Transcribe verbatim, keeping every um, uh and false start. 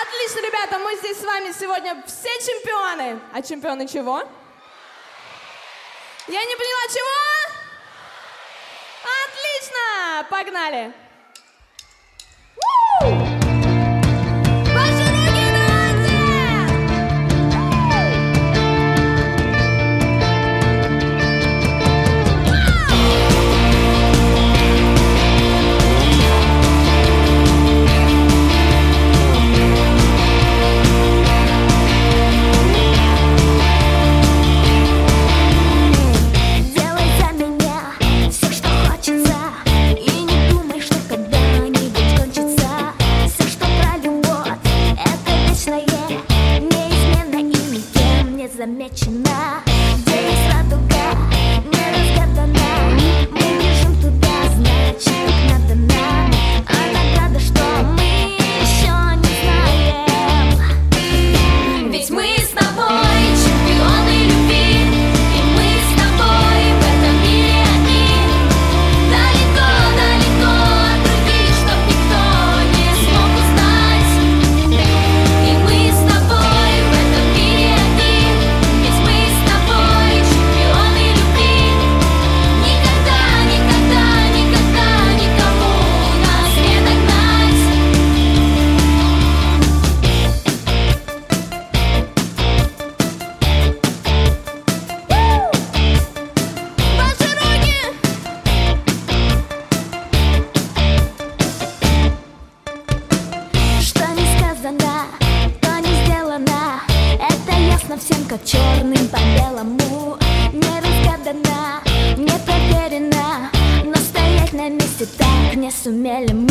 Отлично, ребята, мы здесь с вами сегодня все чемпионы. А чемпионы чего? Я не поняла, чего? Отлично! Погнали! Ваши руки замечена, где есть радуга, не разгадана. Мы бежим туда, значит, как надо нам. А награда, что мы еще не знаем. Ведь мы с тобой чемпионы любви, и мы с тобой в этом мире одни. Далеко, далеко от других, чтоб никто не смог узнать. И мы с тобой в этом мире одни. То не сделано, это ясно всем, как черным по белому. Не разгадано, не проверено, но стоять на месте так не сумели мы.